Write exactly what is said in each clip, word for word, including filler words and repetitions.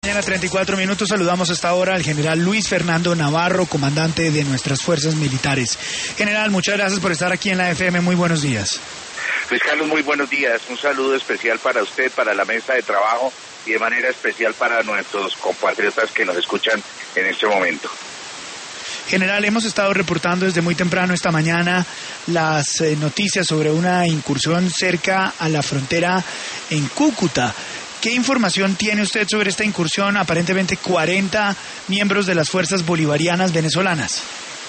Mañana treinta y cuatro minutos, saludamos a esta hora al general Luis Fernando Navarro, comandante de nuestras fuerzas militares. General, muchas gracias por estar aquí en la F M, muy buenos días. Luis Carlos, muy buenos días, un saludo especial para usted, para la mesa de trabajo y de manera especial para nuestros compatriotas que nos escuchan en este momento. General, hemos estado reportando desde muy temprano esta mañana las eh, noticias sobre una incursión cerca a la frontera en Cúcuta. ¿Qué información tiene usted sobre esta incursión? Aparentemente cuarenta miembros de las fuerzas bolivarianas venezolanas.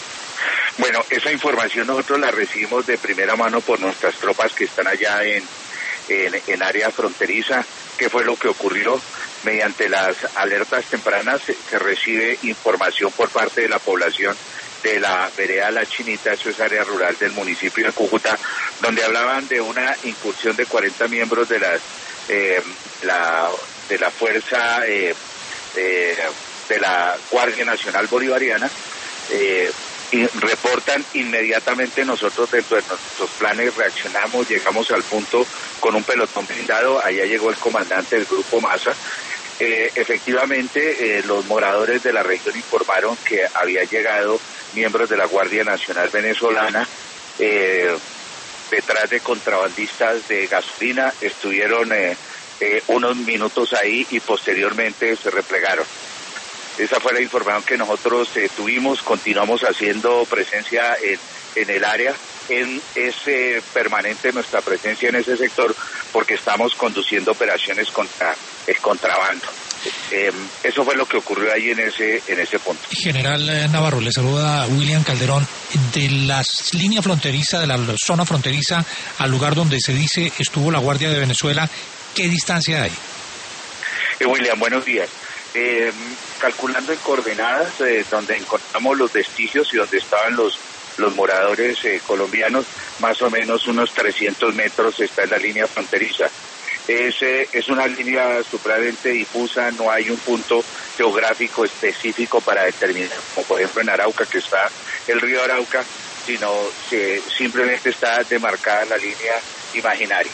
Bueno, esa información nosotros la recibimos de primera mano por nuestras tropas que están allá en, en, en área fronteriza. ¿Qué fue lo que ocurrió? Mediante las alertas tempranas se, se recibe información por parte de la población de la vereda La Chinita, eso es área rural del municipio de Cúcuta, donde hablaban de una incursión de cuarenta miembros de las eh, la de la fuerza eh, eh, de la Guardia Nacional Bolivariana. Eh, y reportan inmediatamente. Nosotros dentro de nuestros planes reaccionamos, llegamos al punto con un pelotón blindado, allá llegó el comandante del grupo Masa. Eh, efectivamente, eh, los moradores de la región informaron que había llegado miembros de la Guardia Nacional Venezolana eh, detrás de contrabandistas de gasolina, estuvieron eh, eh, unos minutos ahí y posteriormente se replegaron. Esa fue la información que nosotros eh, tuvimos, continuamos haciendo presencia en, en el área, en, es eh, permanente nuestra presencia en ese sector porque estamos conduciendo operaciones contra el contrabando. Eh, eso fue lo que ocurrió ahí en ese en ese punto. General Navarro, le saluda William Calderón. De la línea fronteriza, de la zona fronteriza al lugar donde se dice estuvo la Guardia de Venezuela, ¿qué distancia hay? Eh, William, buenos días. Eh, calculando en coordenadas eh, donde encontramos los vestigios y donde estaban los los moradores eh, colombianos, más o menos unos trescientos metros está en la línea fronteriza. Es, eh, es una línea supremamente difusa, no hay un punto geográfico específico para determinar, como por ejemplo en Arauca, que está el río Arauca, sino que simplemente está demarcada la línea imaginaria.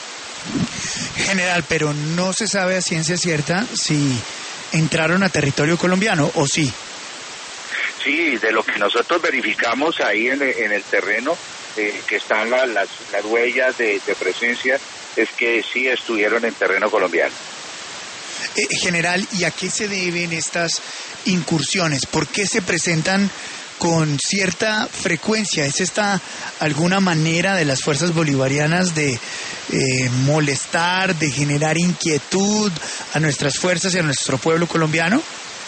General, pero no se sabe a ciencia cierta si entraron a territorio colombiano, ¿o sí? Sí, de lo que nosotros verificamos ahí en, en el terreno, eh, que están la, las, las huellas de, de presencia, es que sí estuvieron en terreno colombiano. Eh, general, ¿y a qué se deben estas incursiones? ¿Por qué se presentan con cierta frecuencia? ¿Es esta alguna manera de las fuerzas bolivarianas de eh, molestar, de generar inquietud a nuestras fuerzas y a nuestro pueblo colombiano?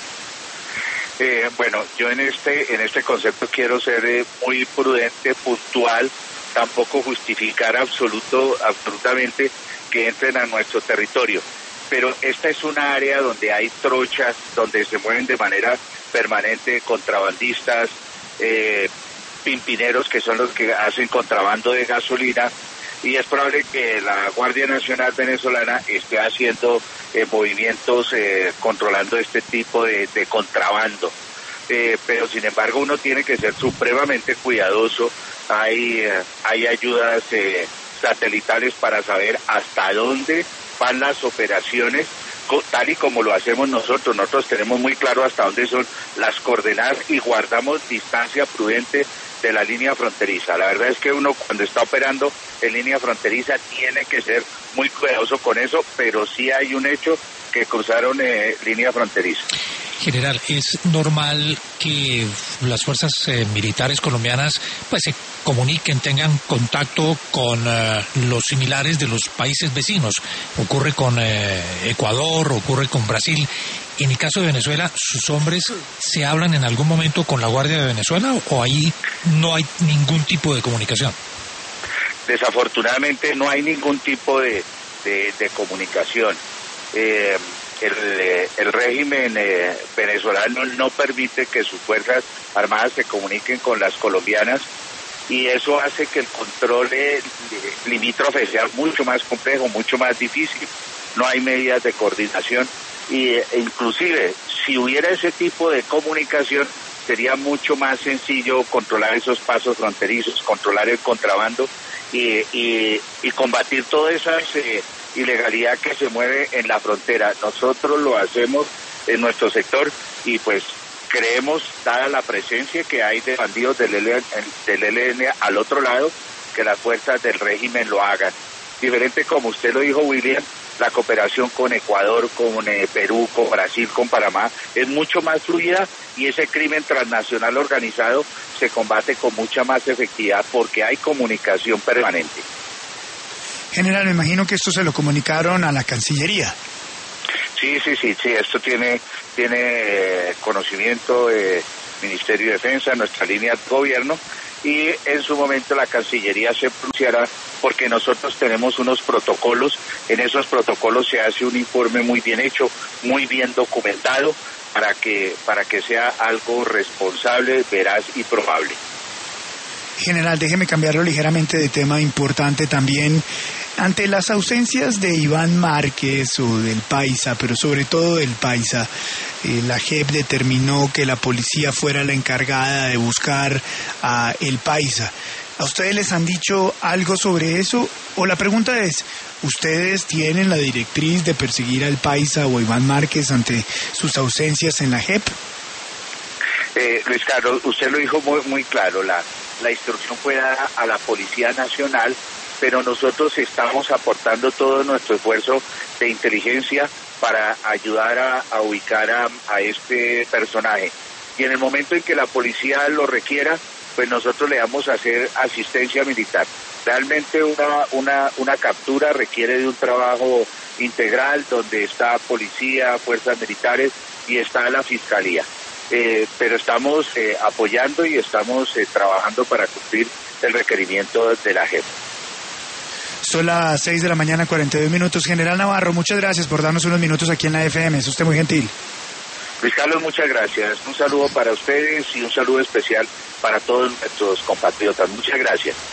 Eh, bueno, yo en este en este concepto quiero ser eh, muy prudente, puntual, tampoco justificar absoluto absolutamente que entren a nuestro territorio, pero esta es una área donde hay trochas, donde se mueven de manera permanente contrabandistas, eh, pimpineros, que son los que hacen contrabando de gasolina, y es probable que la Guardia Nacional Venezolana esté haciendo eh, movimientos eh, controlando este tipo de, de contrabando. Eh, pero sin embargo uno tiene que ser supremamente cuidadoso. Hay, eh, hay ayudas eh, satelitales para saber hasta dónde van las operaciones, tal y como lo hacemos nosotros. Nosotros tenemos muy claro hasta dónde son las coordenadas y guardamos distancia prudente de la línea fronteriza. La verdad es que uno cuando está operando en línea fronteriza tiene que ser muy cuidadoso con eso, pero sí hay un hecho que cruzaron eh, línea fronteriza. General, ¿es normal que las fuerzas eh, militares colombianas pues se comuniquen, tengan contacto con eh, los similares de los países vecinos? Ocurre con eh, Ecuador, ocurre con Brasil. En el caso de Venezuela, ¿sus hombres se hablan en algún momento con la Guardia de Venezuela o ahí no hay ningún tipo de comunicación? Desafortunadamente no hay ningún tipo de, de, de comunicación. Eh, el, el régimen eh, venezolano no permite que sus fuerzas armadas se comuniquen con las colombianas y eso hace que el control eh, limítrofe sea mucho más complejo, mucho más difícil. No hay medidas de coordinación y e inclusive si hubiera ese tipo de comunicación sería mucho más sencillo controlar esos pasos fronterizos, controlar el contrabando y, y, y combatir toda esa eh, ilegalidad que se mueve en la frontera. Nosotros lo hacemos en nuestro sector, y pues creemos, dada la presencia que hay de bandidos del L N, del L N al otro lado, que las fuerzas del régimen lo hagan. Diferente, como usted lo dijo, William, la cooperación con Ecuador, con eh, Perú, con Brasil, con Panamá es mucho más fluida, y ese crimen transnacional organizado se combate con mucha más efectividad porque hay comunicación permanente. General, me imagino que esto se lo comunicaron a la Cancillería. Sí, sí, sí, sí, esto tiene, tiene eh, conocimiento del eh, Ministerio de Defensa, nuestra línea de gobierno, y en su momento la Cancillería se pronunciará, porque nosotros tenemos unos protocolos. En esos protocolos se hace un informe muy bien hecho, muy bien documentado, para que, para que sea algo responsable, veraz y probable. General, déjeme cambiarlo ligeramente de tema importante también. Ante las ausencias de Iván Márquez o del Paisa, pero sobre todo del Paisa, eh, la J E P determinó que la policía fuera la encargada de buscar a el Paisa. ¿A ustedes les han dicho algo sobre eso? O la pregunta es, ¿ustedes tienen la directriz de perseguir al Paisa o a Iván Márquez ante sus ausencias en la J E P? Eh, Luis Carlos, usted lo dijo muy, muy claro, la, la instrucción fue dada a la Policía Nacional, pero nosotros estamos aportando todo nuestro esfuerzo de inteligencia para ayudar a, a ubicar a, a este personaje. Y en el momento en que la policía lo requiera, pues nosotros le vamos a hacer asistencia militar. Realmente una, una, una captura requiere de un trabajo integral donde está policía, fuerzas militares y está la fiscalía. Eh, pero estamos eh, apoyando y estamos eh, trabajando para cumplir el requerimiento de la J E P. Son las seis de la mañana, cuarenta y dos minutos. General Navarro, muchas gracias por darnos unos minutos aquí en la F M. Es usted muy gentil. Luis Carlos, muchas gracias. Un saludo para ustedes y un saludo especial para todos nuestros compatriotas. Muchas gracias.